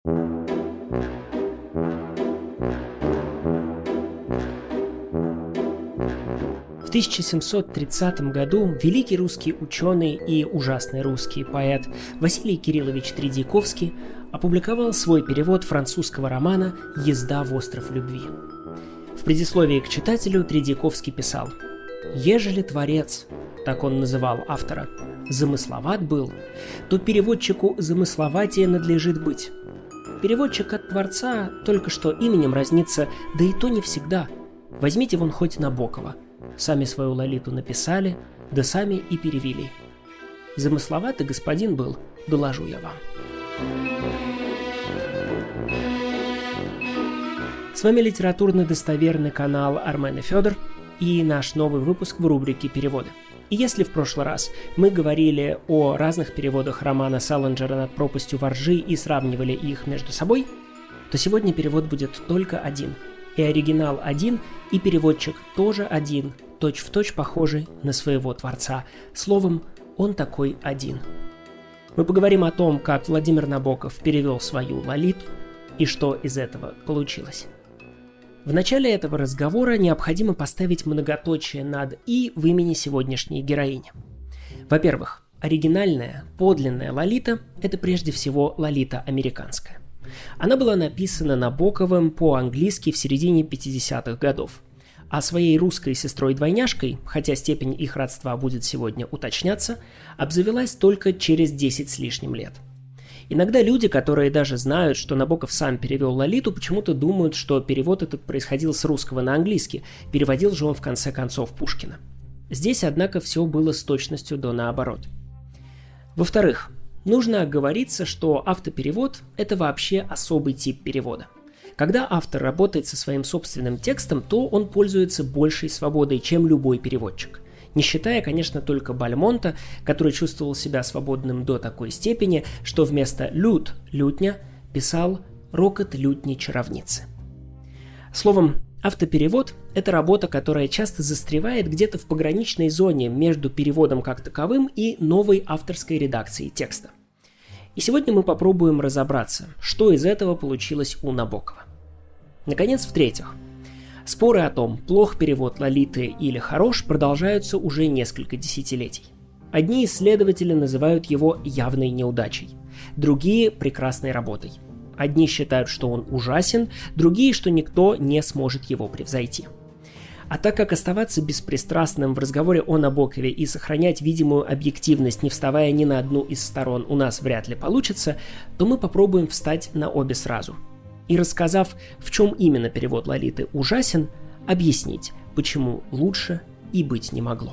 В 1730 году великий русский ученый и ужасный русский поэт Василий Кириллович Тредьяковский опубликовал свой перевод французского романа «Езда в остров любви». В предисловии к читателю Тредьяковский писал: «Ежели творец, так он называл автора, замысловат был, то переводчику замысловатее надлежит быть. Переводчик от творца только что именем разнится, да и то не всегда. Возьмите вон хоть Набокова. Сами свою Лолиту написали, да сами и перевели. Замысловатый господин был, доложу я вам». С вами литературно достоверный канал Армен и Федор и наш новый выпуск в рубрике «Переводы». И если в прошлый раз мы говорили о разных переводах романа Селлинджера «Над пропастью во ржи» и сравнивали их между собой, то сегодня перевод будет только один. И оригинал один, и переводчик тоже один, точь-в-точь похожий на своего творца. Словом, он такой один. Мы поговорим о том, как Владимир Набоков перевел свою Лолиту и что из этого получилось. В начале этого разговора необходимо поставить многоточие над «и» в имени сегодняшней героини. Во-первых, оригинальная, подлинная Лолита – это прежде всего Лолита американская. Она была написана Набоковым по-английски в середине 50-х годов. А своей русской сестрой-двойняшкой, хотя степень их родства будет сегодня уточняться, обзавелась только через 10 с лишним лет. Иногда люди, которые даже знают, что Набоков сам перевел Лолиту, почему-то думают, что перевод этот происходил с русского на английский, переводил же он в конце концов Пушкина. Здесь, однако, все было с точностью до наоборот. Во-вторых, нужно оговориться, что автоперевод – это вообще особый тип перевода. Когда автор работает со своим собственным текстом, то он пользуется большей свободой, чем любой переводчик. Не считая, конечно, только Бальмонта, который чувствовал себя свободным до такой степени, что вместо «лют» – «лютня» писал «рокот лютни-чаровницы». Словом, автоперевод – это работа, которая часто застревает где-то в пограничной зоне между переводом как таковым и новой авторской редакцией текста. И сегодня мы попробуем разобраться, что из этого получилось у Набокова. Наконец, в-третьих, споры о том, плох перевод Лолиты или хорош, продолжаются уже несколько десятилетий. Одни исследователи называют его явной неудачей, другие – прекрасной работой. Одни считают, что он ужасен, другие, что никто не сможет его превзойти. А так как оставаться беспристрастным в разговоре о Набокове и сохранять видимую объективность, не вставая ни на одну из сторон, у нас вряд ли получится, то мы попробуем встать на обе сразу. И рассказав, в чем именно перевод Лолиты ужасен, объяснить, почему лучше и быть не могло.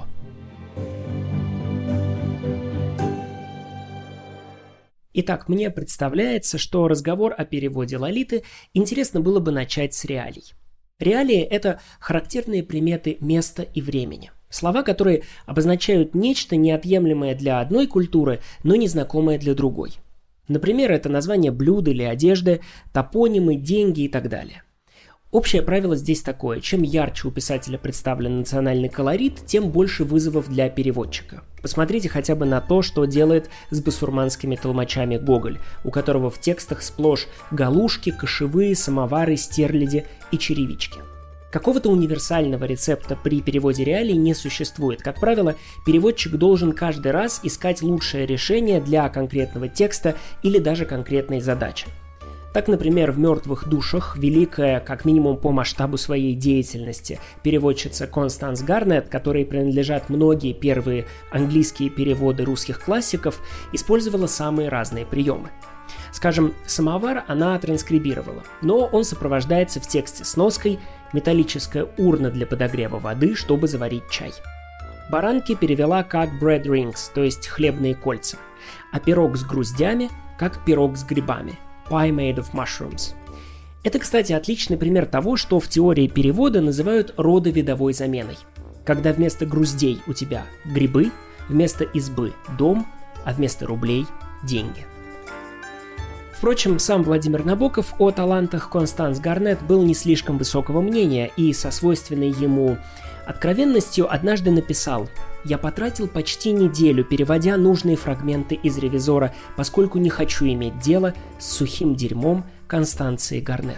Итак, мне представляется, что разговор о переводе Лолиты интересно было бы начать с реалий. Реалии – это характерные приметы места и времени. Слова, которые обозначают нечто неотъемлемое для одной культуры, но незнакомое для другой. Например, это название блюда или одежды, топонимы, деньги и так далее. Общее правило здесь такое: чем ярче у писателя представлен национальный колорит, тем больше вызовов для переводчика. Посмотрите хотя бы на то, что делает с басурманскими толмачами Гоголь, у которого в текстах сплошь галушки, кошевые, самовары, стерляди и черевички. Какого-то универсального рецепта при переводе реалий не существует. Как правило, переводчик должен каждый раз искать лучшее решение для конкретного текста или даже конкретной задачи. Так, например, в «Мертвых душах» великая, как минимум по масштабу своей деятельности, переводчица Констанс Гарнетт, которой принадлежат многие первые английские переводы русских классиков, использовала самые разные приемы. Скажем, «Самовар» она транскрибировала, но он сопровождается в тексте сноской «металлическая урна для подогрева воды, чтобы заварить чай». Баранки перевела как «bread rings», то есть «хлебные кольца», а пирог с груздями как «пирог с грибами» «pie made of mushrooms». Это, кстати, отличный пример того, что в теории перевода называют родовидовой заменой. Когда вместо груздей у тебя грибы, вместо избы – дом, а вместо рублей – деньги. Впрочем, сам Владимир Набоков о талантах Констанс Гарнетт был не слишком высокого мнения и со свойственной ему откровенностью однажды написал: Я потратил почти неделю, переводя нужные фрагменты из «Ревизора», поскольку не хочу иметь дело с сухим дерьмом Констанции Гарнет.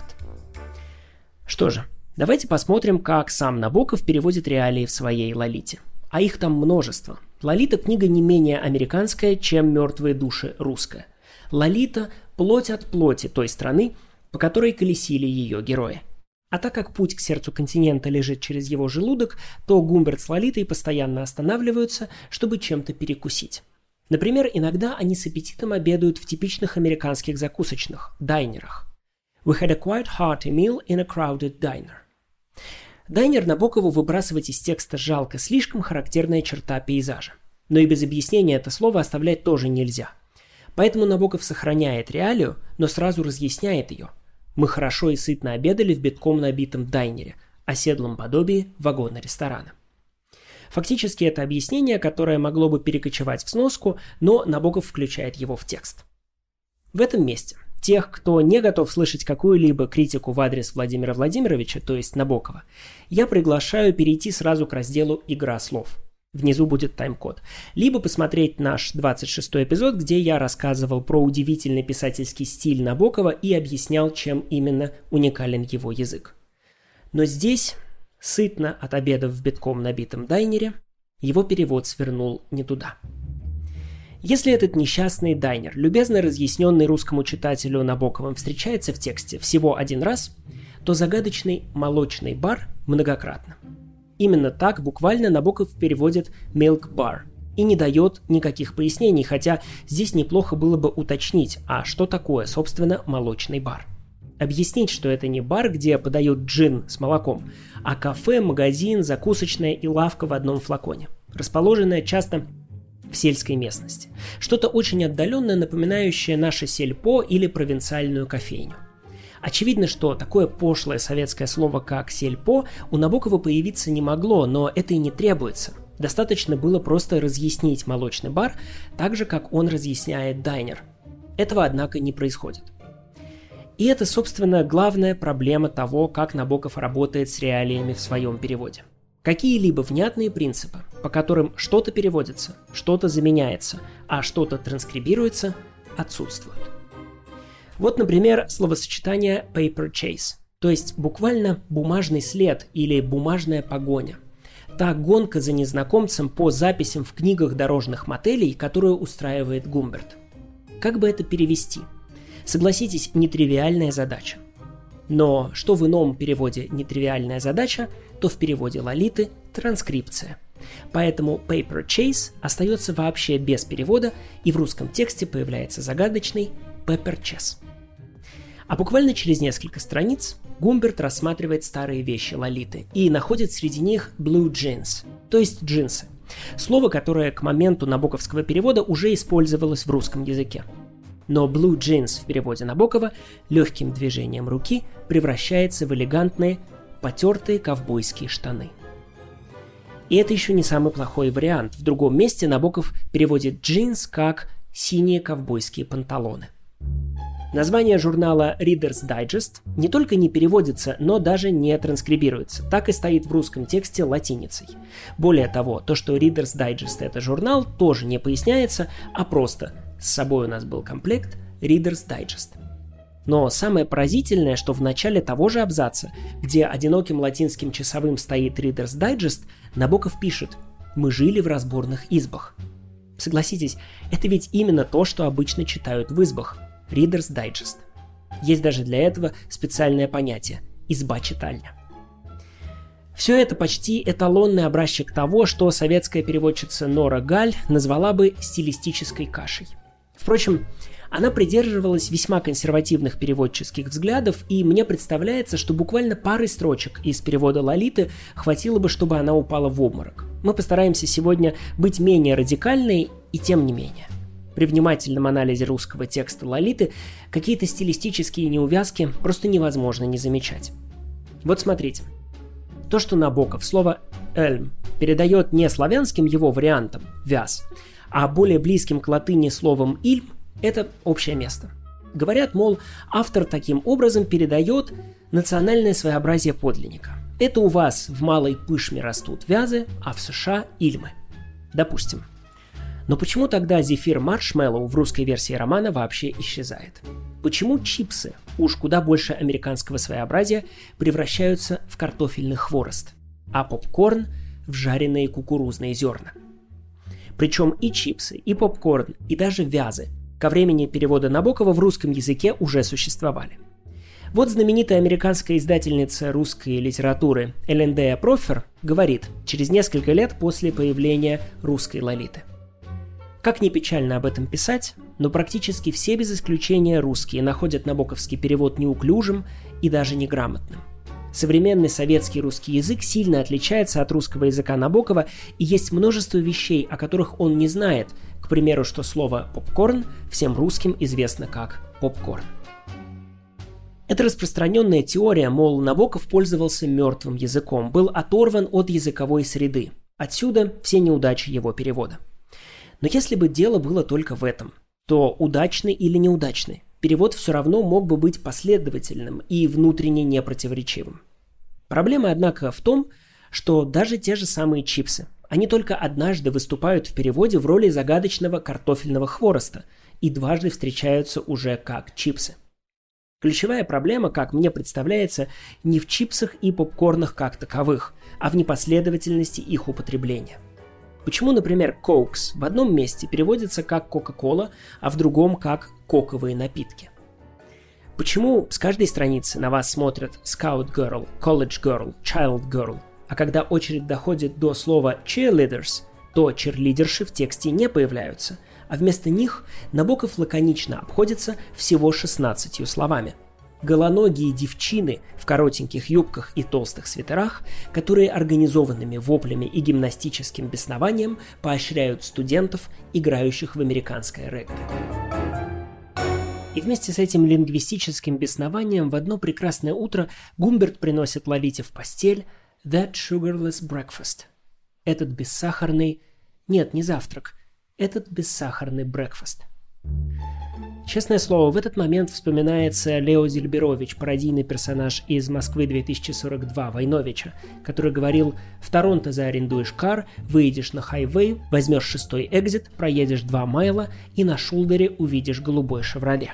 Что же, давайте посмотрим, как сам Набоков переводит реалии в своей «Лолите». А их там множество. «Лолита» — книга не менее американская, чем «Мертвые души» русская. «Лолита» — плоть от плоти той страны, по которой колесили ее герои. А так как путь к сердцу континента лежит через его желудок, то Гумберт с Лолитой постоянно останавливаются, чтобы чем-то перекусить. Например, иногда они с аппетитом обедают в типичных американских закусочных – дайнерах. We had a quite hearty meal in a crowded diner. Дайнер Набокову выбрасывать из текста жалко, слишком характерная черта пейзажа. Но и без объяснения это слово оставлять тоже нельзя. Поэтому Набоков сохраняет реалию, но сразу разъясняет ее. Мы хорошо и сытно обедали в битком набитом дайнере, оседлом подобии вагона-ресторана. Фактически это объяснение, которое могло бы перекочевать в сноску, но Набоков включает его в текст. В этом месте тех, кто не готов слышать какую-либо критику в адрес Владимира Владимировича, то есть Набокова, я приглашаю перейти сразу к разделу «Игра слов». Внизу будет тайм-код. Либо посмотреть наш 26-й эпизод, где я рассказывал про удивительный писательский стиль Набокова и объяснял, чем именно уникален его язык. Но здесь, сытно от обеда в битком набитом дайнере, его перевод свернул не туда. Если этот несчастный дайнер, любезно разъясненный русскому читателю Набоковым, встречается в тексте всего один раз, то загадочный молочный бар многократно. Именно так буквально Набоков переводит «milk bar» и не дает никаких пояснений, хотя здесь неплохо было бы уточнить, а что такое, собственно, молочный бар. Объяснить, что это не бар, где подают джин с молоком, а кафе, магазин, закусочная и лавка в одном флаконе, расположенная часто в сельской местности. Что-то очень отдаленное, напоминающее наше сельпо или провинциальную кофейню. Очевидно, что такое пошлое советское слово, как «сельпо», у Набокова появиться не могло, но это и не требуется. Достаточно было просто разъяснить молочный бар, так же, как он разъясняет дайнер. Этого, однако, не происходит. И это, собственно, главная проблема того, как Набоков работает с реалиями в своем переводе. Какие-либо внятные принципы, по которым что-то переводится, что-то заменяется, а что-то транскрибируется, отсутствуют. Вот, например, словосочетание paper chase, то есть буквально бумажный след или бумажная погоня. Та гонка за незнакомцем по записям в книгах дорожных мотелей, которую устраивает Гумберт. Как бы это перевести? Согласитесь, нетривиальная задача. Но что в ином переводе нетривиальная задача, то в переводе Лолиты транскрипция. Поэтому paper chase остается вообще без перевода, и в русском тексте появляется загадочный Pepper Chase. А буквально через несколько страниц Гумберт рассматривает старые вещи Лолиты и находит среди них blue jeans, то есть джинсы. Слово, которое к моменту набоковского перевода уже использовалось в русском языке. Но blue jeans в переводе Набокова легким движением руки превращается в элегантные, потертые ковбойские штаны. И это еще не самый плохой вариант. В другом месте Набоков переводит джинс как «синие ковбойские панталоны». Название журнала Reader's Digest не только не переводится, но даже не транскрибируется. Так и стоит в русском тексте латиницей. Более того, то, что Reader's Digest — это журнал, тоже не поясняется, а просто с собой у нас был комплект Reader's Digest. Но самое поразительное, что в начале того же абзаца, где одиноким латинским часовым стоит Reader's Digest, Набоков пишет «Мы жили в разборных избах». Согласитесь, это ведь именно то, что обычно читают в избах. Reader's Digest. Есть даже для этого специальное понятие – изба-читальня. Все это почти эталонный образчик того, что советская переводчица Нора Галь назвала бы стилистической кашей. Впрочем, она придерживалась весьма консервативных переводческих взглядов, и мне представляется, что буквально пары строчек из перевода Лолиты хватило бы, чтобы она упала в обморок. Мы постараемся сегодня быть менее радикальной, и тем не менее. При внимательном анализе русского текста Лолиты какие-то стилистические неувязки просто невозможно не замечать. Вот смотрите. То, что Набоков слово «эльм» передает не славянским его вариантом «вяз», а более близким к латыни словом «ильм», это общее место. Говорят, мол, автор таким образом передает национальное своеобразие подлинника. Это у вас в Малой Пышме растут вязы, а в США – ильмы. Допустим. Но почему тогда зефир маршмеллоу в русской версии романа вообще исчезает? Почему чипсы, уж куда больше американского своеобразия, превращаются в картофельный хворост, а попкорн в жареные кукурузные зерна? Причем и чипсы, и попкорн, и даже вязы ко времени перевода Набокова в русском языке уже существовали. Вот знаменитая американская издательница русской литературы Элендея Профер говорит через несколько лет после появления русской Лолиты. Как ни печально об этом писать, но практически все без исключения русские находят набоковский перевод неуклюжим и даже неграмотным. Современный советский русский язык сильно отличается от русского языка Набокова, и есть множество вещей, о которых он не знает, к примеру, что слово «попкорн» всем русским известно как «попкорн». Это распространенная теория, мол, Набоков пользовался мертвым языком, был оторван от языковой среды. Отсюда все неудачи его перевода. Но если бы дело было только в этом, то удачный или неудачный, перевод все равно мог бы быть последовательным и внутренне непротиворечивым. Проблема, однако, в том, что даже те же самые чипсы, они только однажды выступают в переводе в роли загадочного картофельного хвороста и дважды встречаются уже как чипсы. Ключевая проблема, как мне представляется, не в чипсах и попкорнах как таковых, а в непоследовательности их употребления. Почему, например, Cokes в одном месте переводится как Coca-Cola, а в другом как коковые напитки? Почему с каждой страницы на вас смотрят Scout Girl, College Girl, Child Girl, а когда очередь доходит до слова cheerleaders, то черлидерши в тексте не появляются, а вместо них Набоков лаконично обходится всего 16 словами. Голоногие девчины в коротеньких юбках и толстых свитерах, которые организованными воплями и гимнастическим беснованием поощряют студентов, играющих в американское регби. И вместе с этим лингвистическим беснованием в одно прекрасное утро Гумберт приносит Лолите в постель «that sugarless breakfast». Этот бессахарный... Нет, не завтрак. Этот бессахарный брекфаст. Честное слово, в этот момент вспоминается Лео Зильберович, пародийный персонаж из «Москвы-2042» Войновича, который говорил: «В Торонто заарендуешь кар, выедешь на хайвей, возьмешь 6-й экзит, проедешь 2 майла и на шулдере увидишь голубой «Шевроле».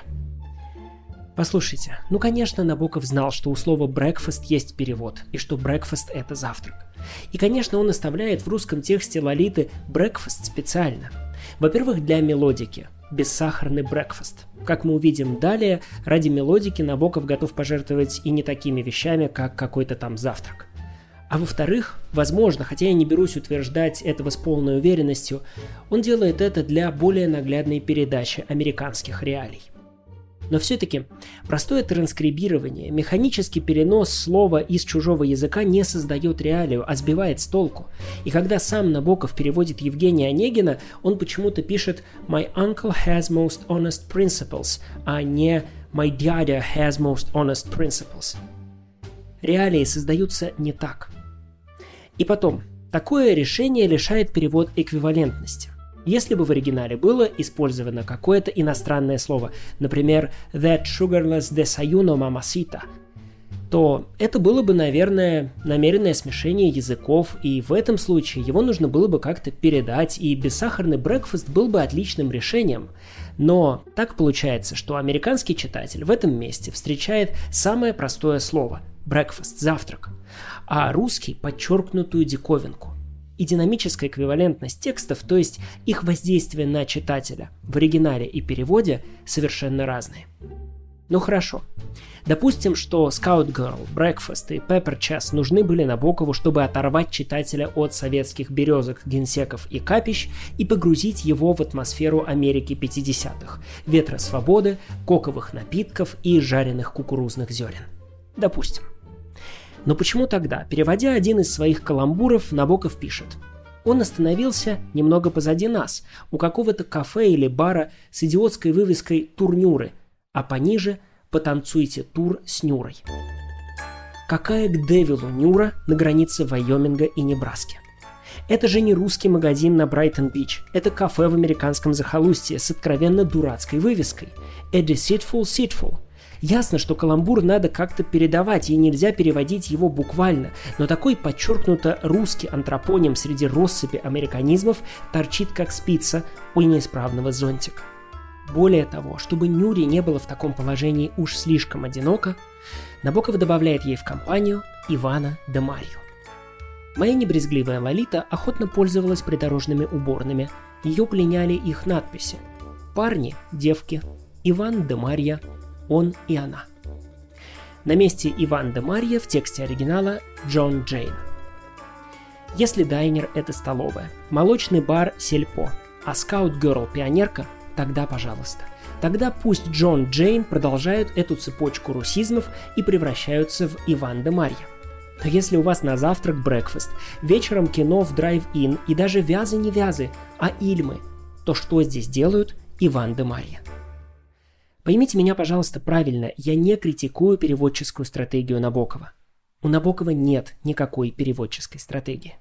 Послушайте, ну конечно, Набоков знал, что у слова «брекфаст» есть перевод, и что «брекфаст» — это завтрак. И, конечно, он оставляет в русском тексте Лолиты «брекфаст» специально. Во-первых, для мелодики. Бессахарный брекфаст. Как мы увидим далее, ради мелодики Набоков готов пожертвовать и не такими вещами, как какой-то там завтрак. А во-вторых, возможно, хотя я не берусь утверждать этого с полной уверенностью, он делает это для более наглядной передачи американских реалий. Но все-таки простое транскрибирование, механический перенос слова из чужого языка не создает реалию, а сбивает с толку. И когда сам Набоков переводит Евгения Онегина, он почему-то пишет «My uncle has most honest principles», а не «My dad has most honest principles». Реалии создаются не так. И потом, такое решение лишает перевод эквивалентности. Если бы в оригинале было использовано какое-то иностранное слово, например, «that sugarless desayuno mamacita», то это было бы, наверное, намеренное смешение языков, и в этом случае его нужно было бы как-то передать, и бессахарный брекфаст был бы отличным решением. Но так получается, что американский читатель в этом месте встречает самое простое слово – breakfast – завтрак, а русский – подчеркнутую диковинку. И динамическая эквивалентность текстов, то есть их воздействие на читателя в оригинале и переводе, совершенно разные. Ну хорошо. Допустим, что Scout Girl, Breakfast и Pepper Chess нужны были Набокову, чтобы оторвать читателя от советских березок, генсеков и капищ и погрузить его в атмосферу Америки 50-х, ветра свободы, коковых напитков и жареных кукурузных зерен. Допустим. Но почему тогда, переводя один из своих каламбуров, Набоков пишет: «Он остановился немного позади нас, у какого-то кафе или бара с идиотской вывеской «Турнюры», а пониже «Потанцуйте тур с Нюрой». Какая к девилу Нюра на границе Вайоминга и Небраски? Это же не русский магазин на Брайтон-Бич, это кафе в американском захолустье с откровенно дурацкой вывеской «A deceitful seatful». Ясно, что каламбур надо как-то передавать, и нельзя переводить его буквально, но такой подчеркнуто русский антропоним среди россыпи американизмов торчит как спица у неисправного зонтика. Более того, чтобы Нюре не было в таком положении уж слишком одиноко, Набоков добавляет ей в компанию Ивана де Марью. Моя небрезгливая Лолита охотно пользовалась придорожными уборными, ее пленяли их надписи: «Парни, девки, Иван де Марья, он и она». На месте Иван де Марья в тексте оригинала Джон Джейн. Если дайнер – это столовая, молочный бар – сельпо, а скаут-герл – пионерка, тогда пожалуйста. Тогда пусть Джон Джейн продолжают эту цепочку русизмов и превращаются в Иван де Марья. Но если у вас на завтрак брекфаст, вечером кино в драйв-ин и даже вязы не вязы, а Ильмы, то что здесь делают Иван де Марья? Поймите меня, пожалуйста, правильно, я не критикую переводческую стратегию Набокова. У Набокова нет никакой переводческой стратегии.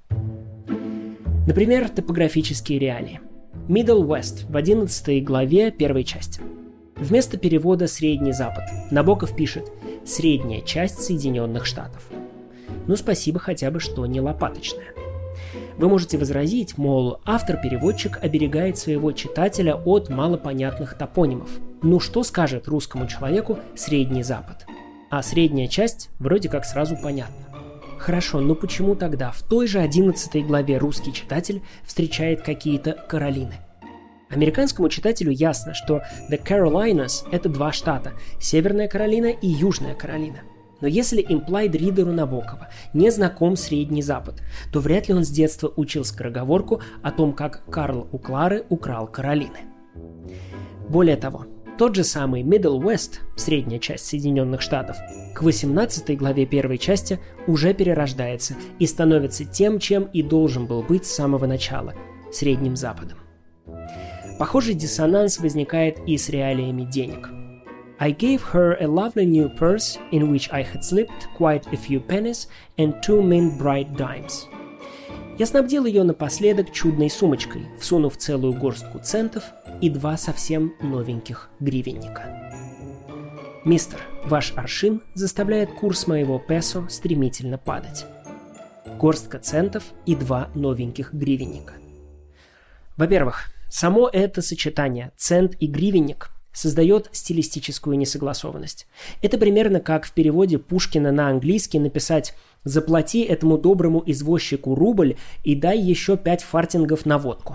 Например, топографические реалии. Middle West в 11 главе первой части. Вместо перевода «Средний Запад» Набоков пишет «Средняя часть Соединенных Штатов». Ну, спасибо хотя бы, что не лопаточная. Вы можете возразить, мол, автор-переводчик оберегает своего читателя от малопонятных топонимов. Ну что скажет русскому человеку Средний Запад? А средняя часть вроде как сразу понятна. Хорошо, но почему тогда в той же 11 главе русский читатель встречает какие-то Каролины? Американскому читателю ясно, что The Carolinas – это два штата – Северная Каролина и Южная Каролина. Но если имплайд-ридеру Набокова не знаком Средний Запад, то вряд ли он с детства учил скороговорку о том, как Карл у Клары украл Каролины. Более того, тот же самый Middle West, средняя часть Соединенных Штатов, к 18 главе первой части уже перерождается и становится тем, чем и должен был быть с самого начала – Средним Западом. Похожий диссонанс возникает и с реалиями денег. I gave her a lovely new purse in which I had slipped quite a few pennies and 2 mint bright dimes. Я снабдил ее напоследок чудной сумочкой, всунув целую горстку центов и 2 совсем новеньких гривенника. Мистер, ваш аршин заставляет курс моего песо стремительно падать. Горстка центов и 2 новеньких гривенника. Во-первых, само это сочетание цент и гривенник создает стилистическую несогласованность. Это примерно как в переводе Пушкина на английский написать «Заплати этому доброму извозчику рубль и дай еще 5 фартингов на водку».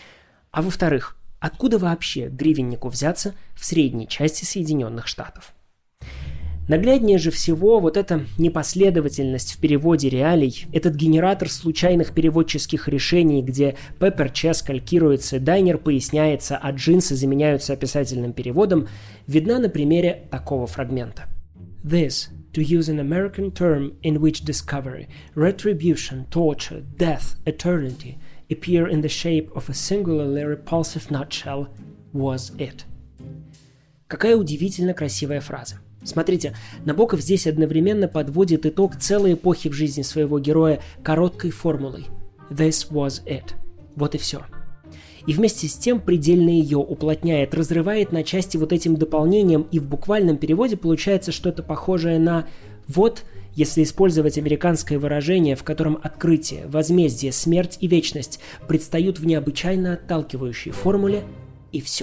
А во-вторых, откуда вообще гривеннику взяться в средней части Соединенных Штатов? Нагляднее же всего вот эта непоследовательность в переводе реалий, этот генератор случайных переводческих решений, где пеппер-чес калькируется, дайнер поясняется, а джинсы заменяются описательным переводом, видна на примере такого фрагмента. This, to use an American term in which discovery, retribution, torture, death, eternity appear in the shape of a singularly repulsive nutshell, was it. Какая удивительно красивая фраза. Смотрите, Набоков здесь одновременно подводит итог целой эпохи в жизни своего героя короткой формулой «This was it». Вот и все. И вместе с тем предельно ее уплотняет, разрывает на части вот этим дополнением, и в буквальном переводе получается что-то похожее на «вот», если использовать американское выражение, в котором открытие, возмездие, смерть и вечность предстают в необычайно отталкивающей формуле, и все.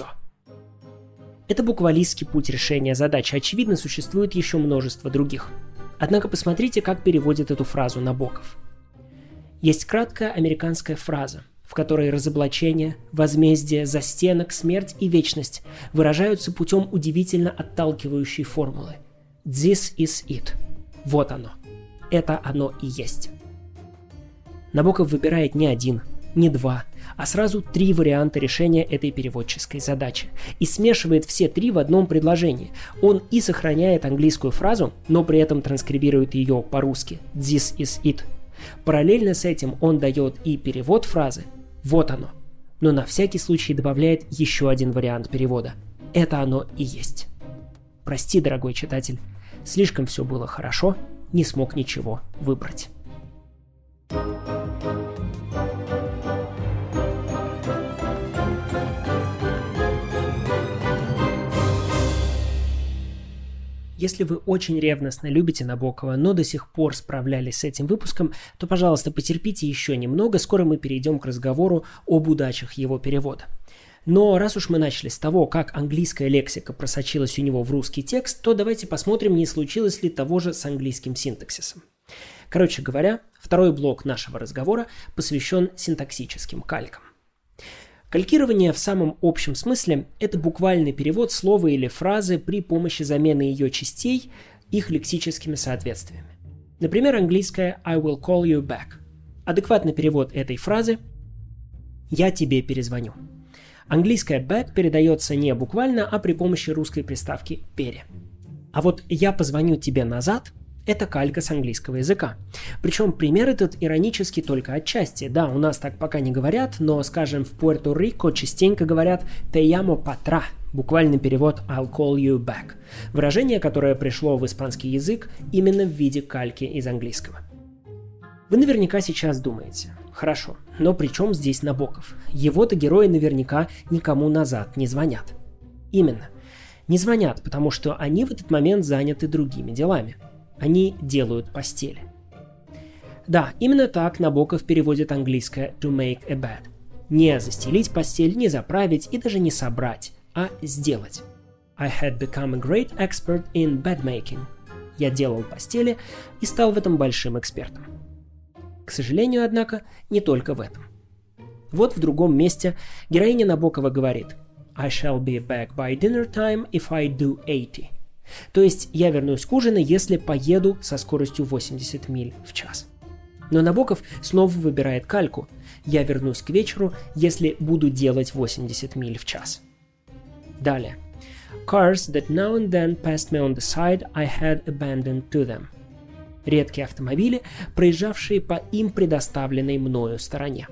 Это буквалистский путь решения задачи. Очевидно, существует еще множество других. Однако посмотрите, как переводит эту фразу Набоков. Есть краткая американская фраза, в которой разоблачение, возмездие, застенок, смерть и вечность выражаются путем удивительно отталкивающей формулы. This is it. Вот оно. Это оно и есть. Набоков выбирает не один, не 2, а сразу 3 варианта решения этой переводческой задачи и смешивает все 3 в одном предложении. Он и сохраняет английскую фразу, но при этом транскрибирует ее по-русски «this is it». Параллельно с этим он дает и перевод фразы «вот оно», но на всякий случай добавляет еще один вариант перевода «это оно и есть». Прости, дорогой читатель, слишком все было хорошо, не смог ничего выбрать. Если вы очень ревностно любите Набокова, но до сих пор справлялись с этим выпуском, то, пожалуйста, потерпите еще немного, скоро мы перейдем к разговору об удачах его перевода. Но раз уж мы начали с того, как английская лексика просочилась у него в русский текст, то давайте посмотрим, не случилось ли того же с английским синтаксисом. Короче говоря, второй блок нашего разговора посвящен синтаксическим калькам. Калькирование в самом общем смысле – это буквальный перевод слова или фразы при помощи замены ее частей их лексическими соответствиями. Например, английское «I will call you back». Адекватный перевод этой фразы «Я тебе перезвоню». Английское back передается не буквально, а при помощи русской приставки «пере». А вот «я позвоню тебе назад» — это калька с английского языка. Причем пример этот иронический только отчасти. Да, у нас так пока не говорят, но, скажем, в Пуэрто-Рико частенько говорят «te llamo pa atrás», буквальный перевод «I'll call you back», выражение, которое пришло в испанский язык именно в виде кальки из английского. Вы наверняка сейчас думаете: хорошо, но при чем здесь Набоков? Его-то герои наверняка никому назад не звонят. Именно. Не звонят, потому что они в этот момент заняты другими делами. Они делают постели. Да, именно так Набоков переводит английское to make a bed. Не застелить постель, не заправить и даже не собрать, а сделать. I had become a great expert in bed making. Я делал постели и стал в этом большим экспертом. К сожалению, однако, не только в этом. Вот в другом месте героиня Набокова говорит: I shall be back by dinner time if I do 80. То есть я вернусь к ужину, если поеду со скоростью 80 миль в час. Но Набоков снова выбирает кальку. Я вернусь к вечеру, если буду делать 80 миль в час. Далее. Cars that now and then passed me on the side, I had abandoned to them. Редкие автомобили, проезжавшие по им предоставленной мною стороне.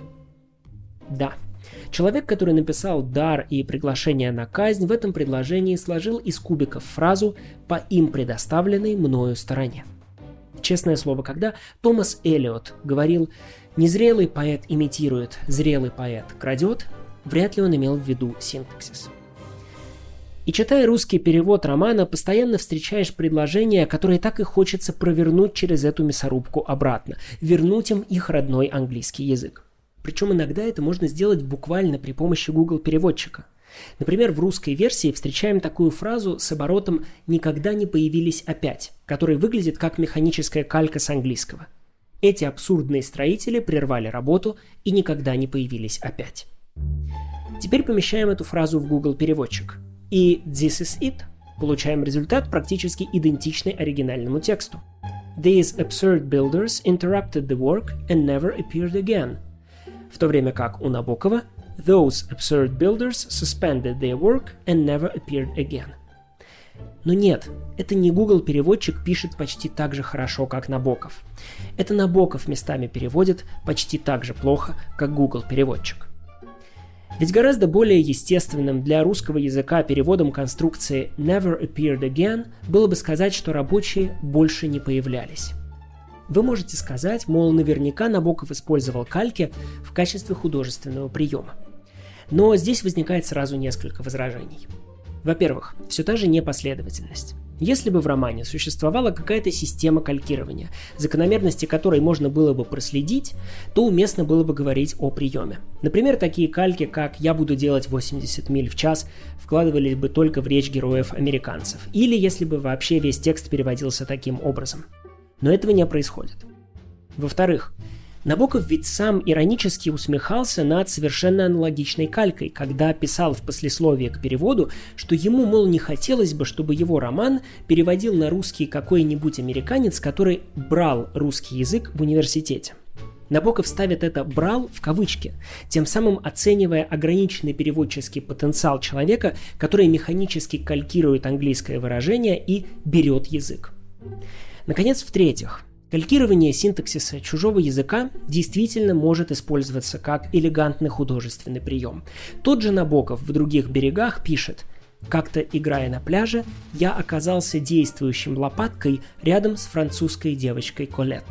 Да. Человек, который написал «дар» и «приглашение на казнь», в этом предложении сложил из кубиков фразу «по им предоставленной мною стороне». Честное слово, когда Томас Элиот говорил «незрелый поэт имитирует, зрелый поэт крадет», вряд ли он имел в виду синтаксис. И читая русский перевод романа, постоянно встречаешь предложения, которые так и хочется провернуть через эту мясорубку обратно, вернуть им их родной английский язык. Причем иногда это можно сделать буквально при помощи Google переводчика. Например, в русской версии встречаем такую фразу с оборотом «никогда не появились опять», который выглядит как механическая калька с английского. Эти абсурдные строители прервали работу и никогда не появились опять. Теперь помещаем эту фразу в Google переводчик. И «this is it» получаем результат, практически идентичный оригинальному тексту. «These absurd builders interrupted the work and never appeared again». В то время как у Набокова «Those absurd builders suspended their work and never appeared again». Но нет, это не Google переводчик пишет почти так же хорошо, как Набоков. Это Набоков местами переводит почти так же плохо, как Google переводчик. Ведь гораздо более естественным для русского языка переводом конструкции «never appeared again» было бы сказать, что рабочие больше не появлялись. Вы можете сказать, мол, наверняка Набоков использовал кальки в качестве художественного приема. Но здесь возникает сразу несколько возражений. Во-первых, все та же непоследовательность. Если бы в романе существовала какая-то система калькирования, закономерности которой можно было бы проследить, то уместно было бы говорить о приеме. Например, такие кальки, как «я буду делать 80 миль в час», вкладывались бы только в речь героев-американцев, или если бы вообще весь текст переводился таким образом. Но этого не происходит. Во-вторых, Набоков ведь сам иронически усмехался над совершенно аналогичной калькой, когда писал в послесловии к переводу, что ему, мол, не хотелось бы, чтобы его роман переводил на русский какой-нибудь американец, который брал русский язык в университете. Набоков ставит это «брал» в кавычки, тем самым оценивая ограниченный переводческий потенциал человека, который механически калькирует английское выражение и берет язык. Наконец, в-третьих, калькирование синтаксиса чужого языка действительно может использоваться как элегантный художественный прием. Тот же Набоков в «Других берегах» пишет: «Как-то, играя на пляже, я оказался действующим лопаткой рядом с французской девочкой Колет».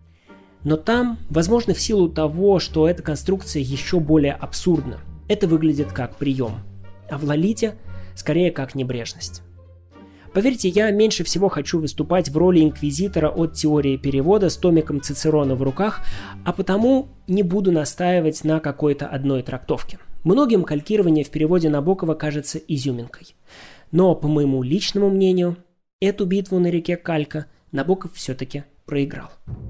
Но там, возможно, в силу того, что эта конструкция еще более абсурдна, это выглядит как прием, а в «Лолите» скорее как небрежность. Поверьте, я меньше всего хочу выступать в роли инквизитора от теории перевода с томиком Цицерона в руках, а потому не буду настаивать на какой-то одной трактовке. Многим калькирование в переводе Набокова кажется изюминкой. Но, по моему личному мнению, эту битву на реке Калька Набоков все-таки проиграл.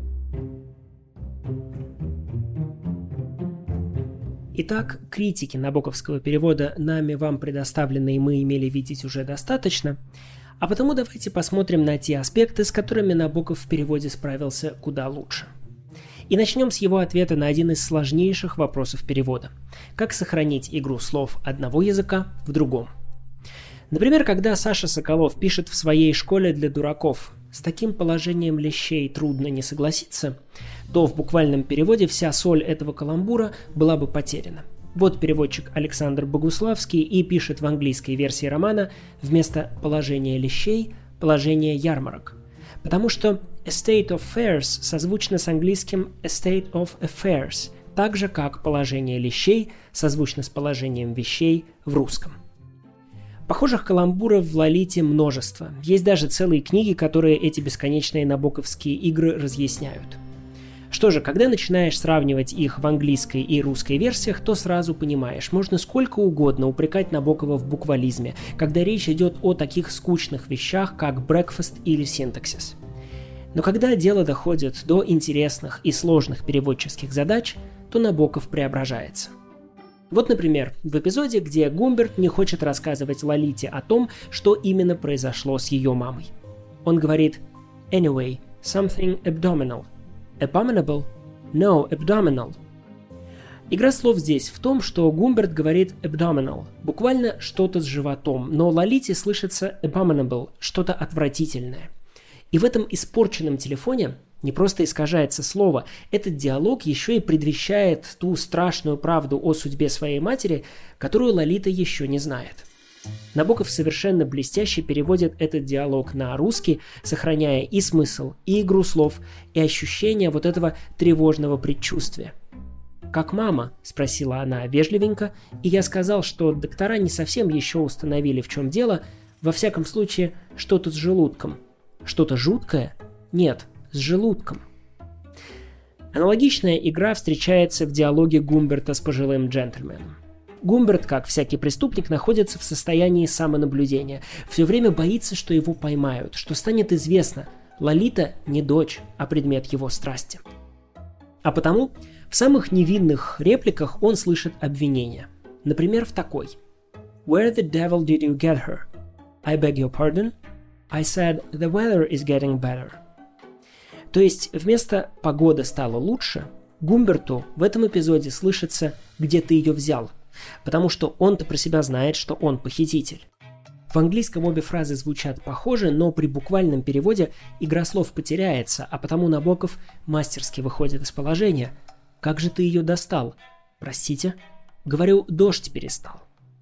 Итак, критики набоковского перевода нами вам предоставленные мы имели видеть уже достаточно, а потому давайте посмотрим на те аспекты, с которыми Набоков в переводе справился куда лучше. И начнем с его ответа на один из сложнейших вопросов перевода. Как сохранить игру слов одного языка в другом? Например, когда Саша Соколов пишет в своей школе для дураков «С таким положением лещей трудно не согласиться», то в буквальном переводе вся соль этого каламбура была бы потеряна. Вот переводчик Александр Богуславский и пишет в английской версии романа вместо «положения лещей» «положение ярмарок». Потому что «a state of affairs» созвучно с английским «a state of affairs», так же как «положение лещей» созвучно с положением вещей в русском. Похожих каламбуров в «Лолите» множество. Есть даже целые книги, которые эти бесконечные набоковские игры разъясняют. Что же, когда начинаешь сравнивать их в английской и русской версиях, то сразу понимаешь, можно сколько угодно упрекать Набокова в буквализме, когда речь идет о таких скучных вещах, как breakfast или синтаксис. Но когда дело доходит до интересных и сложных переводческих задач, то Набоков преображается. Вот, например, в эпизоде, где Гумберт не хочет рассказывать Лолите о том, что именно произошло с ее мамой. Он говорит «Anyway, something abdominal». Abominable? No, abdominal. Игра слов здесь в том, что Гумберт говорит abdominal, буквально что-то с животом, но Лолите слышится abominable, что-то отвратительное. И в этом испорченном телефоне не просто искажается слово, этот диалог еще и предвещает ту страшную правду о судьбе своей матери, которую Лолита еще не знает. Набоков совершенно блестяще переводит этот диалог на русский, сохраняя и смысл, и игру слов, и ощущение вот этого тревожного предчувствия. «Как мама?» – спросила она вежливенько, и я сказал, что доктора не совсем еще установили, в чем дело, во всяком случае, что-то с желудком. Что-то жуткое? Нет, с желудком. Аналогичная игра встречается в диалоге Гумберта с пожилым джентльменом. Гумберт, как всякий преступник, находится в состоянии самонаблюдения. Все время боится, что его поймают, что станет известно. Лолита не дочь, а предмет его страсти. А потому в самых невинных репликах он слышит обвинения. Например, в такой. «Where the devil did you get her? I beg your pardon? I said the weather is getting better». То есть вместо «погода стала лучше» Гумберту в этом эпизоде слышится «где ты ее взял?», потому что он-то про себя знает, что он похититель. В английском обе фразы звучат похоже, но при буквальном переводе игра слов потеряется, а потому Набоков мастерски выходит из положения. «Как же ты ее достал?» «Простите?» «Говорю, дождь перестал».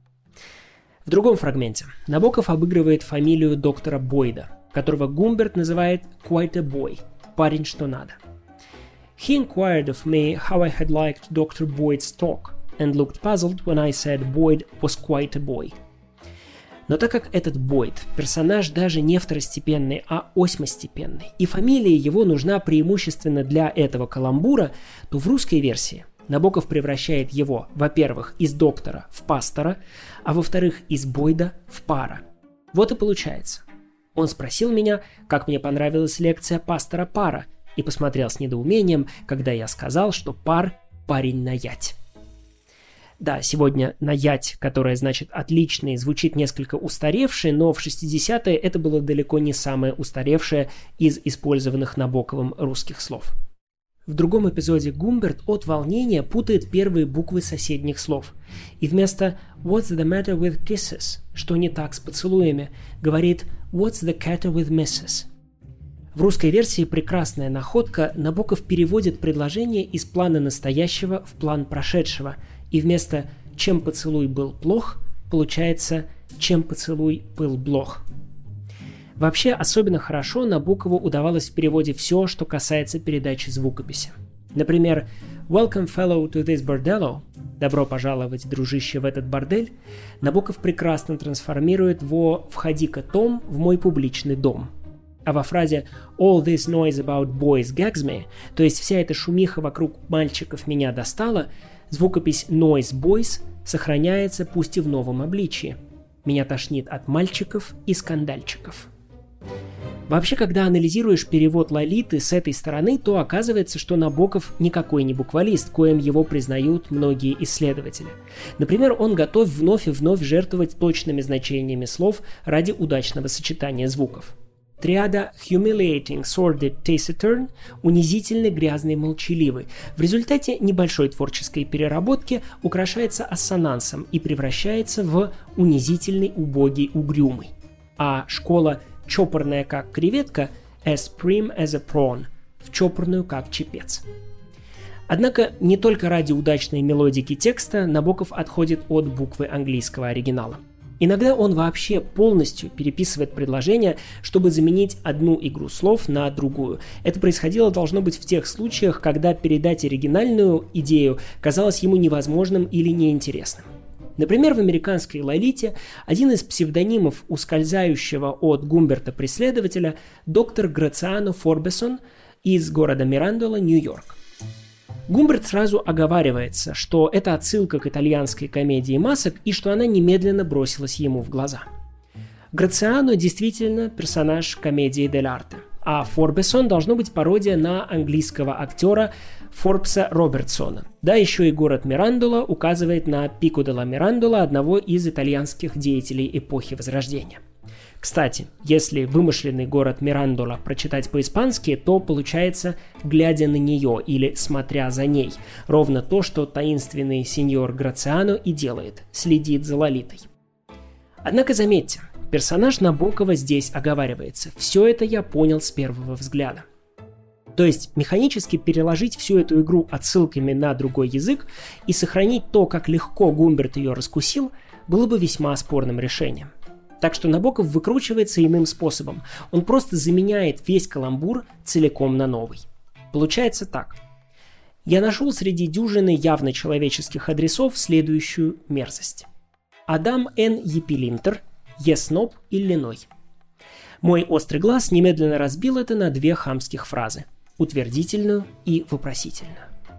В другом фрагменте Набоков обыгрывает фамилию доктора Бойда, которого Гумберт называет «quite a boy» – «парень что надо». He inquired of me how I had liked Dr. Boyd's talk, and looked puzzled when I said Boyd was quite a boy. Но так как этот Бойд – персонаж даже не второстепенный, а осьмостепенный, и фамилия его нужна преимущественно для этого каламбура, то в русской версии Набоков превращает его, во-первых, из доктора в пастора, а во-вторых, из Бойда в пара. Вот и получается. Он спросил меня, как мне понравилась лекция пастора Пара, и посмотрел с недоумением, когда я сказал, что пар – парень на ять. Да, сегодня «наять», которое значит «отличный», звучит несколько устаревшее, но в 60-е это было далеко не самое устаревшее из использованных Набоковым русских слов. В другом эпизоде Гумберт от волнения путает первые буквы соседних слов. И вместо «What's the matter with kisses?» «Что не так с поцелуями?» говорит «What's the matter with misses?» В русской версии прекрасная находка, Набоков переводит предложение из плана настоящего в план прошедшего, и вместо «чем поцелуй был плох» получается «чем поцелуй был блох». Вообще, особенно хорошо Набокову удавалось в переводе все, что касается передачи звукописи. Например, «Welcome, fellow, to this bordello» – «Добро пожаловать, дружище, в этот бордель» Набоков прекрасно трансформирует в «Входи-ка, Том, в мой публичный дом». А во фразе «All this noise about boys gags me», то есть «Вся эта шумиха вокруг мальчиков меня достала», звукопись «noise boys» сохраняется, пусть и в новом обличии. «Меня тошнит от мальчиков и скандальчиков». Вообще, когда анализируешь перевод Лолиты с этой стороны, то оказывается, что Набоков никакой не буквалист, коим его признают многие исследователи. Например, он готов вновь и вновь жертвовать точными значениями слов ради удачного сочетания звуков. Триада humiliating, sordid, taciturn – унизительный, грязный, молчаливый. В результате небольшой творческой переработки украшается ассонансом и превращается в унизительный, убогий, угрюмый. А школа чопорная как креветка, as prim as a prawn, в чопорную как чепец. Однако не только ради удачной мелодики текста Набоков отходит от буквы английского оригинала. Иногда он вообще полностью переписывает предложения, чтобы заменить одну игру слов на другую. Это происходило, должно быть, в тех случаях, когда передать оригинальную идею казалось ему невозможным или неинтересным. Например, в американской «Лолите» один из псевдонимов ускользающего от Гумберта-преследователя доктор Грациано Форбесон из города Мирандола, Нью-Йорк. Гумберт сразу оговаривается, что это отсылка к итальянской комедии масок и что она немедленно бросилась ему в глаза. Грациано действительно персонаж комедии дель арте, а Форбесон должно быть пародия на английского актера Форбса Робертсона. Да, еще и город Мирандола указывает на Пико де ла Мирандола, одного из итальянских деятелей эпохи Возрождения. Кстати, если вымышленный город Мирандола прочитать по-испански, то получается «глядя на нее» или «смотря за ней». Ровно то, что таинственный сеньор Грациано и делает – следит за Лолитой. Однако заметьте, персонаж Набокова здесь оговаривается. Все это я понял с первого взгляда. То есть механически переложить всю эту игру отсылками на другой язык и сохранить то, как легко Гумберт ее раскусил, было бы весьма спорным решением. Так что Набоков выкручивается иным способом. Он просто заменяет весь каламбур целиком на новый. Получается так. Я нашел среди дюжины явно человеческих адресов следующую мерзость. Адам Н. Епилинтер, Есноб, Иллиной. Мой острый глаз немедленно разбил это на две хамских фразы. Утвердительную и вопросительную.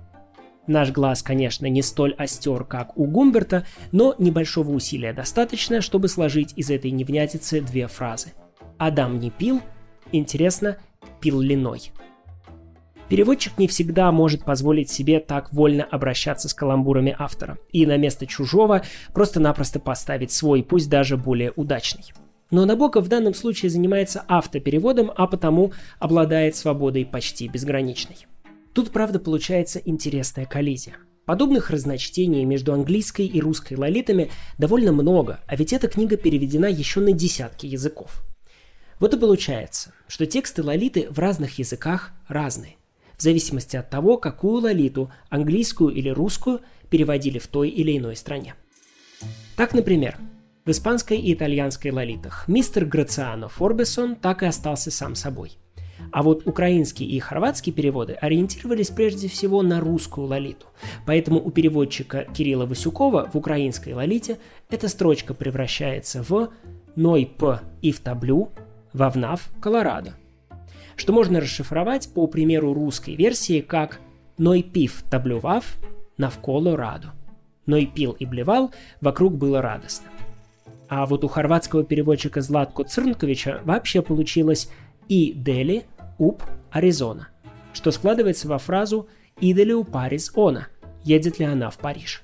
Наш глаз, конечно, не столь остер, как у Гумберта, но небольшого усилия достаточно, чтобы сложить из этой невнятицы две фразы. Адам не пил, интересно, пил Линой. Переводчик не всегда может позволить себе так вольно обращаться с каламбурами автора и на место чужого просто-напросто поставить свой, пусть даже более удачный. Но Набоков в данном случае занимается автопереводом, а потому обладает свободой почти безграничной. Тут, правда, получается интересная коллизия. Подобных разночтений между английской и русской лолитами довольно много, а ведь эта книга переведена еще на десятки языков. Вот и получается, что тексты лолиты в разных языках разные, в зависимости от того, какую лолиту, английскую или русскую, переводили в той или иной стране. Так, например, в испанской и итальянской лолитах мистер Грациано Форбесон так и остался сам собой. А вот украинские и хорватские переводы ориентировались прежде всего на русскую лолиту. Поэтому у переводчика Кирилла Васюкова в украинской лолите эта строчка превращается в «ной п и в таблю вовнав Колорадо», что можно расшифровать по примеру русской версии как «ной пив таблював навколо раду». «Ной пил и блевал, вокруг было радостно». А вот у хорватского переводчика Златко Црнковича вообще получилось «и дели уп Аризона», что складывается во фразу «идели у Парис она», едет ли она в Париж.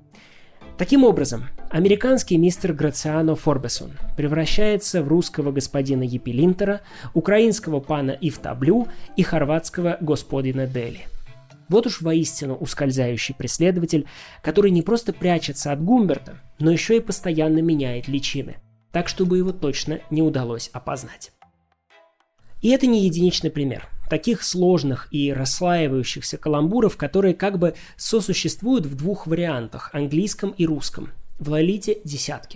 Таким образом, американский мистер Грациано Форбесон превращается в русского господина Епилинтера, украинского пана Ивтаблю и хорватского господина Дели. Вот уж воистину ускользающий преследователь, который не просто прячется от Гумберта, но еще и постоянно меняет личины, так чтобы его точно не удалось опознать. И это не единичный пример. Таких сложных и расслаивающихся каламбуров, которые как бы сосуществуют в двух вариантах – английском и русском. В лолите десятки.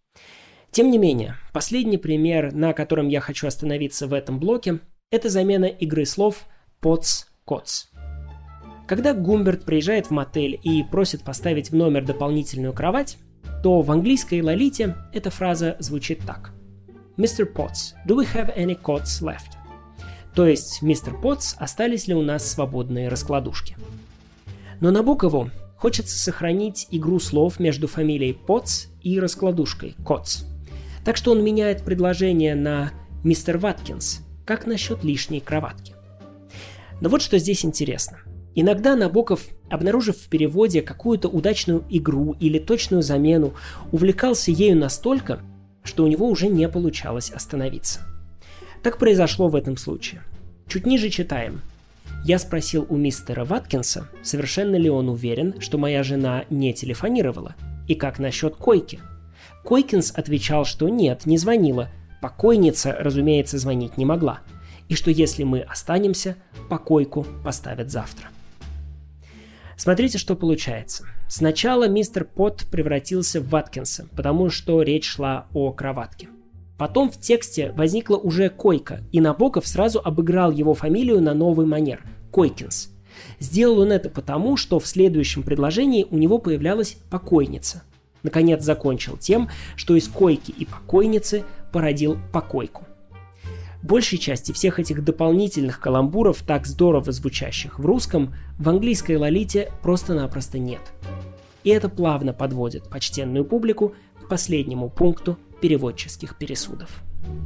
Тем не менее, последний пример, на котором я хочу остановиться в этом блоке, это замена игры слов «поц-коц». Когда Гумберт приезжает в мотель и просит поставить в номер дополнительную кровать, то в английской Лолите эта фраза звучит так. «Mr. Potts, do we have any cots left?» То есть, «Мистер Поттс, остались ли у нас свободные раскладушки?» Но Набокову хочется сохранить игру слов между фамилией Поттс и раскладушкой Котс. Так что он меняет предложение на «Мистер Ваткинс», как насчет лишней кроватки. Но вот что здесь интересно. Иногда Набоков, обнаружив в переводе какую-то удачную игру или точную замену, увлекался ею настолько, что у него уже не получалось остановиться. Так произошло в этом случае. Чуть ниже читаем. «Я спросил у мистера Ваткинса, совершенно ли он уверен, что моя жена не телефонировала, и как насчет койки. Койкинс отвечал, что нет, не звонила, покойница, разумеется, звонить не могла, и что если мы останемся, покойку поставят завтра». Смотрите, что получается. Сначала мистер Пот превратился в Ваткинса, потому что речь шла о кроватке. Потом в тексте возникла уже койка, и Набоков сразу обыграл его фамилию на новый манер – Койкинс. Сделал он это потому, что в следующем предложении у него появлялась покойница. Наконец закончил тем, что из койки и покойницы породил покойку. Большей части всех этих дополнительных каламбуров, так здорово звучащих в русском, в английской Лолите просто-напросто нет. И это плавно подводит почтенную публику к последнему пункту переводческих пересудов.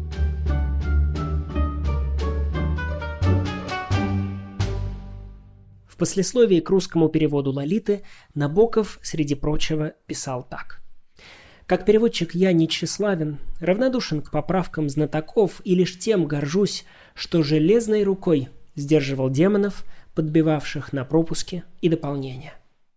В послесловии к русскому переводу Лолиты Набоков, среди прочего, писал так. «Как переводчик я не тщеславен, равнодушен к поправкам знатоков и лишь тем горжусь, что железной рукой сдерживал демонов, подбивавших на пропуски и дополнения».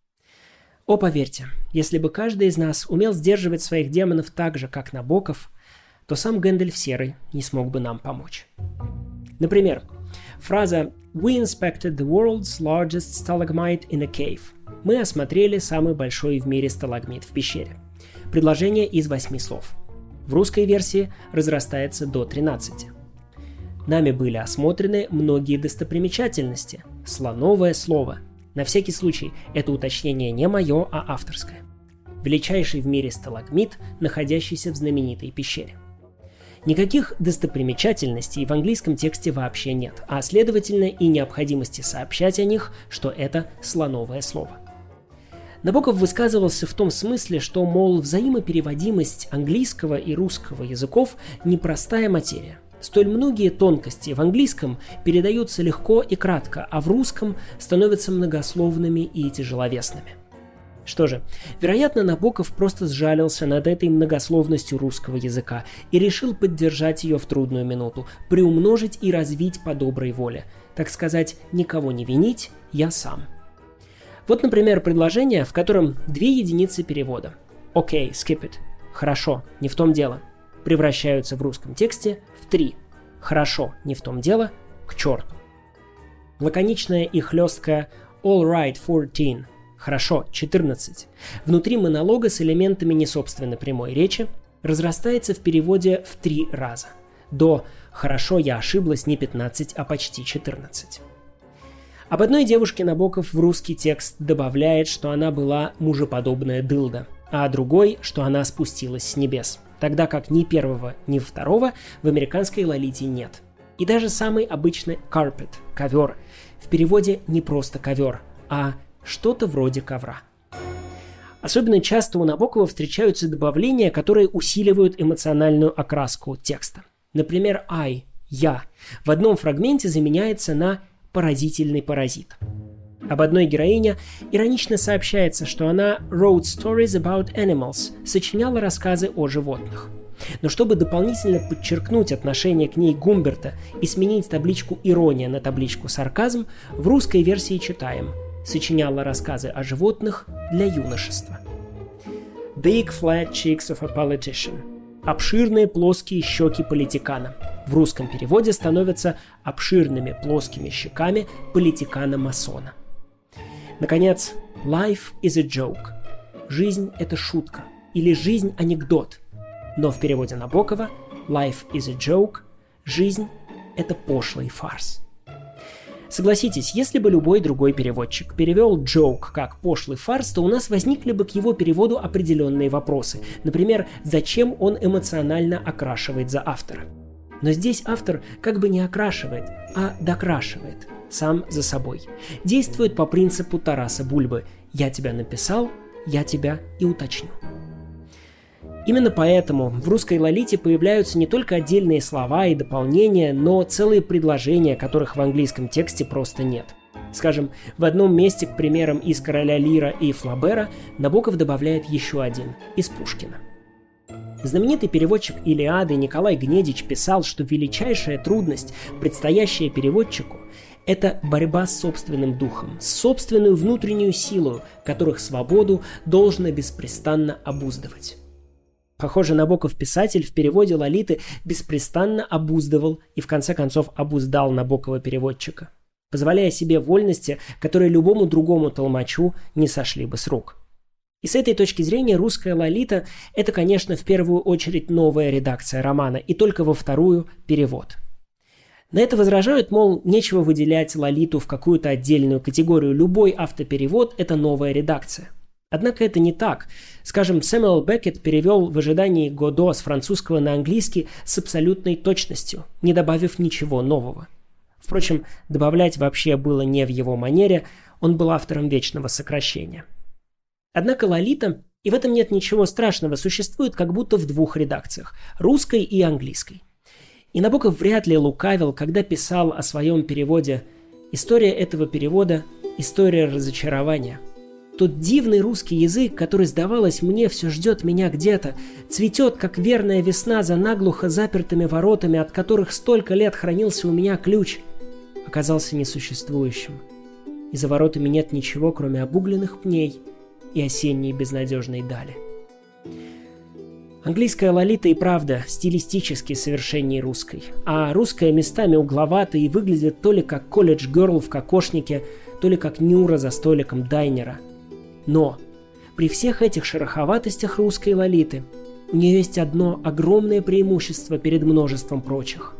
О, поверьте, если бы каждый из нас умел сдерживать своих демонов так же, как Набоков, то сам Гэндальф Серый не смог бы нам помочь. Например, фраза «We inspected the world's largest stalagmite in a cave». Мы осмотрели самый большой в мире сталагмит в пещере. Предложение из 8 слов. В русской версии разрастается до 13. Нами были осмотрены многие достопримечательности. Слоновое слово. На всякий случай, это уточнение не мое, а авторское. Величайший в мире сталагмит, находящийся в знаменитой пещере. Никаких достопримечательностей в английском тексте вообще нет, а следовательно и необходимости сообщать о них, что это слоновое слово. Набоков высказывался в том смысле, что, мол, взаимопереводимость английского и русского языков – непростая материя. Столь многие тонкости в английском передаются легко и кратко, а в русском становятся многословными и тяжеловесными. Что же, вероятно, Набоков просто сжалился над этой многословностью русского языка и решил поддержать ее в трудную минуту, приумножить и развить по доброй воле. Так сказать, никого не винить, я сам. Вот, например, предложение, в котором 2 единицы перевода. «Окей, skip it» – «хорошо, не в том дело» превращаются в русском тексте в 3 «хорошо, не в том дело» к черту. Лаконичное и хлесткое «all right, 14» – «хорошо, 14» внутри монолога с элементами несобственно прямой речи разрастается в переводе в 3 раза до «хорошо, я ошиблась, не 15, а почти 14». Об одной девушке Набоков в русский текст добавляет, что она была мужеподобная дылда, а о другой, что она спустилась с небес, тогда как ни первого, ни второго в американской Лолите нет. И даже самый обычный carpet – ковер – в переводе не просто ковер, а что-то вроде ковра. Особенно часто у Набокова встречаются добавления, которые усиливают эмоциональную окраску текста. Например, I – я в одном фрагменте заменяется на поразительный паразит. Об одной героине иронично сообщается, что она wrote stories about animals, сочиняла рассказы о животных. Но чтобы дополнительно подчеркнуть отношение к ней Гумберта и сменить табличку «ирония» на табличку «сарказм», в русской версии читаем «сочиняла рассказы о животных для юношества». Big flat cheeks of a politician. Обширные плоские щеки политикана. В русском переводе становятся обширными плоскими щеками политикана-масона. Наконец, life is a joke. Жизнь – это шутка. Или жизнь – анекдот. Но в переводе Набокова life is a joke. Жизнь – это пошлый фарс. Согласитесь, если бы любой другой переводчик перевел joke как пошлый фарс, то у нас возникли бы к его переводу определенные вопросы. Например, зачем он эмоционально окрашивает за автора. Но здесь автор как бы не окрашивает, а докрашивает, сам за собой. Действует по принципу Тараса Бульбы «я тебя написал, я тебя и уточню». Именно поэтому в русской «Лолите» появляются не только отдельные слова и дополнения, но целые предложения, которых в английском тексте просто нет. Скажем, в одном месте к примерам из «Короля Лира» и Флабера Набоков добавляет еще один – из Пушкина. Знаменитый переводчик «Илиады» Николай Гнедич писал, что величайшая трудность, предстоящая переводчику, это борьба с собственным духом, с собственную внутреннюю силу, которых свободу должно беспрестанно обуздывать. Похоже, Набоков-писатель в переводе «Лолиты» беспрестанно обуздывал и в конце концов обуздал Набокова-переводчика, позволяя себе вольности, которые любому другому толмачу не сошли бы с рук. И с этой точки зрения русская «Лолита» – это, конечно, в первую очередь новая редакция романа, и только во вторую – перевод. На это возражают, мол, нечего выделять «Лолиту» в какую-то отдельную категорию, любой автоперевод – это новая редакция. Однако это не так. Скажем, Сэмюэл Беккет перевел «В ожидании Годо» с французского на английский с абсолютной точностью, не добавив ничего нового. Впрочем, добавлять вообще было не в его манере, он был автором вечного сокращения. Однако «Лолита», и в этом нет ничего страшного, существует как будто в двух редакциях – русской и английской. И Набоков вряд ли лукавил, когда писал о своем переводе «История этого перевода – история разочарования». Тот дивный русский язык, который, сдавалось мне, все ждет меня где-то, цветет, как верная весна за наглухо запертыми воротами, от которых столько лет хранился у меня ключ, оказался несуществующим. И за воротами нет ничего, кроме обугленных пней и осенней безнадежной дали. Английская «Лолита» и правда стилистически совершенней русской, а русская местами угловата и выглядит то ли как колледж-герл в кокошнике, то ли как Нюра за столиком дайнера. Но при всех этих шероховатостях русской «Лолиты» у нее есть одно огромное преимущество перед множеством прочих.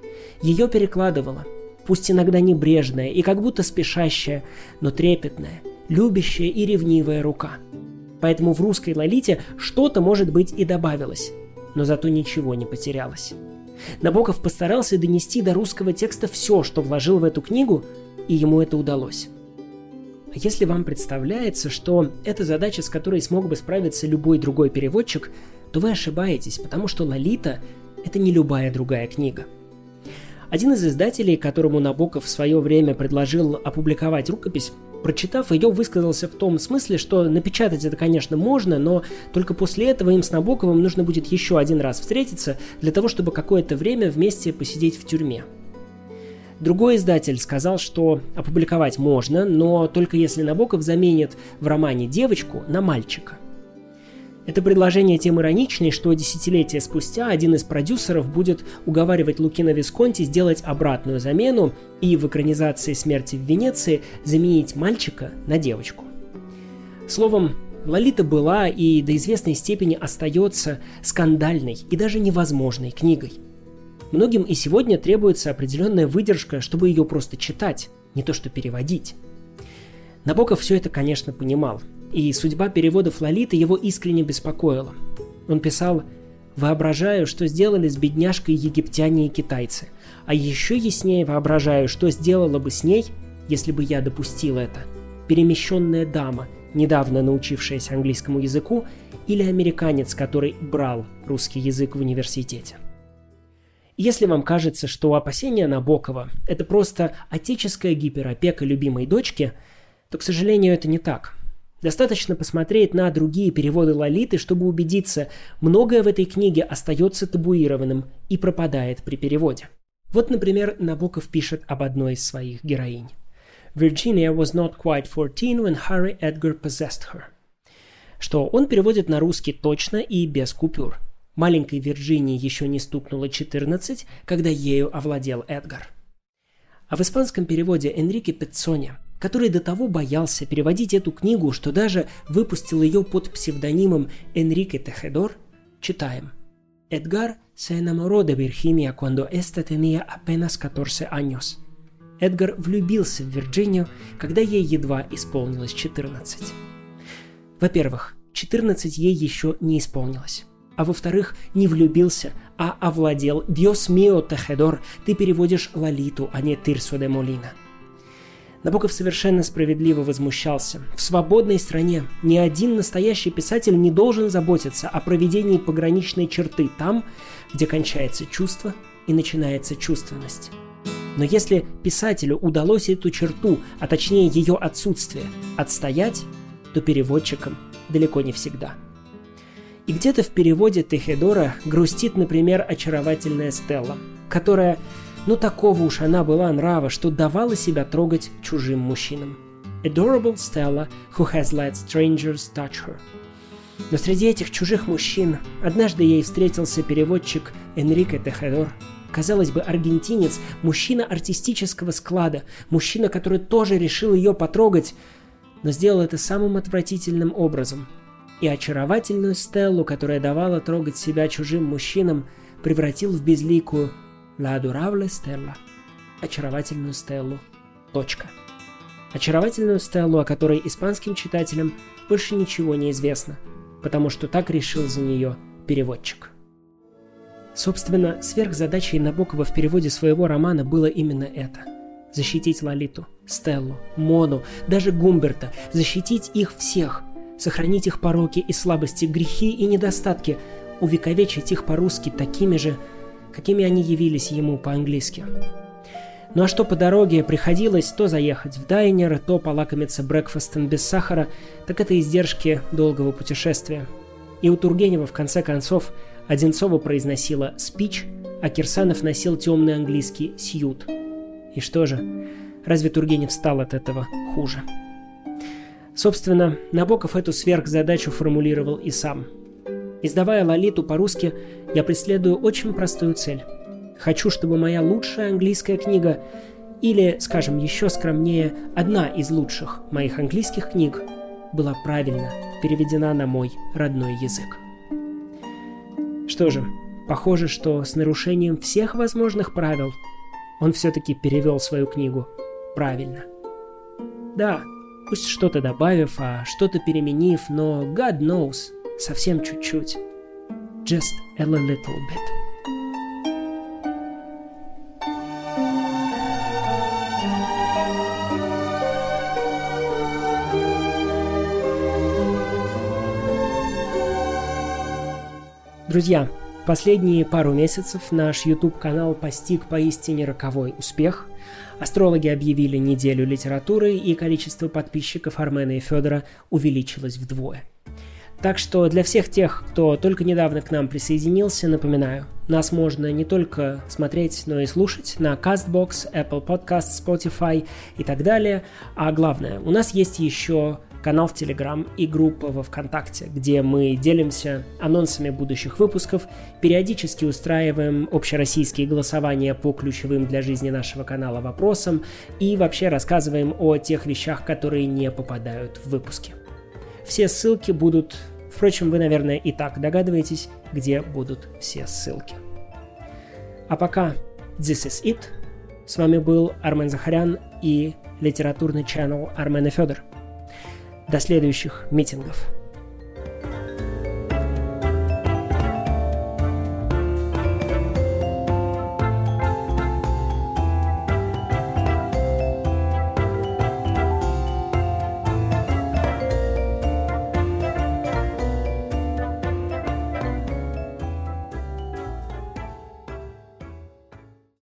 Ее перекладывала, пусть иногда небрежная и как будто спешащая, но трепетная, любящая и ревнивая рука. Поэтому в русской «Лолите» что-то, может быть, и добавилось, но зато ничего не потерялось. Набоков постарался донести до русского текста все, что вложил в эту книгу, и ему это удалось. А если вам представляется, что это задача, с которой смог бы справиться любой другой переводчик, то вы ошибаетесь, потому что «Лолита» — это не любая другая книга. Один из издателей, которому Набоков в свое время предложил опубликовать рукопись, прочитав ее, высказался в том смысле, что напечатать это, конечно, можно, но только после этого им с Набоковым нужно будет еще один раз встретиться для того, чтобы какое-то время вместе посидеть в тюрьме. Другой издатель сказал, что опубликовать можно, но только если Набоков заменит в романе девочку на мальчика. Это предложение тем ироничнее, что десятилетия спустя один из продюсеров будет уговаривать Лукино Висконти сделать обратную замену и в экранизации «Смерти в Венеции» заменить мальчика на девочку. Словом, «Лолита» была и до известной степени остается скандальной и даже невозможной книгой. Многим и сегодня требуется определенная выдержка, чтобы ее просто читать, не то что переводить. Набоков все это, конечно, понимал, и судьба переводов «Лолиты» его искренне беспокоила. Он писал: «Воображаю, что сделали с бедняжкой египтяне и китайцы, а еще яснее воображаю, что сделала бы с ней, если бы я допустил это, перемещенная дама, недавно научившаяся английскому языку, или американец, который брал русский язык в университете». Если вам кажется, что опасения Набокова – это просто отеческая гиперопека любимой дочки, то, к сожалению, это не так. Достаточно посмотреть на другие переводы «Лолиты», чтобы убедиться, многое в этой книге остается табуированным и пропадает при переводе. Вот, например, Набоков пишет об одной из своих героинь. «Virginia was not quite 14 when Harry Edgar possessed her», что он переводит на русский точно и без купюр. Маленькой Вирджинии еще не стукнуло 14, когда ею овладел Эдгар. А в испанском переводе Энрике Пеццони, который до того боялся переводить эту книгу, что даже выпустил ее под псевдонимом Энрике Тejедор, читаем: «Эдгар se enamoró de Virginia cuando ésta tenía apenas 14 años. Эдгар влюбился в Вирджинию, когда ей едва исполнилось 14. Во-первых, 14 ей еще не исполнилось. А во-вторых, не влюбился, а овладел. «Dios mío, tejedor», ты переводишь Лолиту, а не Тирсо де Молина. Набоков совершенно справедливо возмущался. В свободной стране ни один настоящий писатель не должен заботиться о проведении пограничной черты там, где кончается чувство и начинается чувственность. Но если писателю удалось эту черту, а точнее ее отсутствие, отстоять, то переводчикам далеко не всегда. И где-то в переводе Техедора грустит, например, очаровательная Стелла, которая, такого уж она была нрава, что давала себя трогать чужим мужчинам. Adorable Stella, who has let strangers touch her. Но среди этих чужих мужчин однажды ей встретился переводчик Энрике Техедор. Казалось бы, аргентинец, мужчина артистического склада, мужчина, который тоже решил ее потрогать, но сделал это самым отвратительным образом. И очаровательную Стеллу, которая давала трогать себя чужим мужчинам, превратил в безликую «La adorable Stella» – очаровательную Стеллу. Точка. Очаровательную Стеллу, о которой испанским читателям больше ничего не известно, потому что так решил за нее переводчик. Собственно, сверхзадачей Набокова в переводе своего романа было именно это – защитить Лолиту, Стеллу, Мону, даже Гумберта, защитить их всех, сохранить их пороки и слабости, грехи и недостатки, увековечить их по-русски такими же, какими они явились ему по-английски. Ну а что по дороге приходилось то заехать в дайнер, то полакомиться брекфастом без сахара, так это издержки долгого путешествия. И у Тургенева, в конце концов, Одинцова произносила «спич», а Кирсанов носил темный английский «сьют». И что же, разве Тургенев стал от этого хуже? Собственно, Набоков эту сверхзадачу формулировал и сам. Издавая «Лолиту» по-русски, я преследую очень простую цель. Хочу, чтобы моя лучшая английская книга, или, скажем, еще скромнее, одна из лучших моих английских книг, была правильно переведена на мой родной язык. Что же, похоже, что с нарушением всех возможных правил он все-таки перевел свою книгу правильно. Да, пусть что-то добавив, а что-то переменив, но God knows, совсем чуть-чуть. Just a little bit. Друзья, последние пару месяцев наш YouTube-канал постиг поистине роковой успех. Астрологи объявили неделю литературы, и количество подписчиков Армена и Федора увеличилось вдвое. Так что для всех тех, кто только недавно к нам присоединился, напоминаю, нас можно не только смотреть, но и слушать на CastBox, Apple Podcasts, Spotify и так далее. А главное, у нас есть еще канал в Telegram и группа во ВКонтакте, где мы делимся анонсами будущих выпусков, периодически устраиваем общероссийские голосования по ключевым для жизни нашего канала вопросам и вообще рассказываем о тех вещах, которые не попадают в выпуски. Все ссылки будут... Впрочем, вы, наверное, и так догадываетесь, где будут все ссылки. А пока this is it. С вами был Армен Захарян и литературный channel Армен и Федор. До следующих митингов.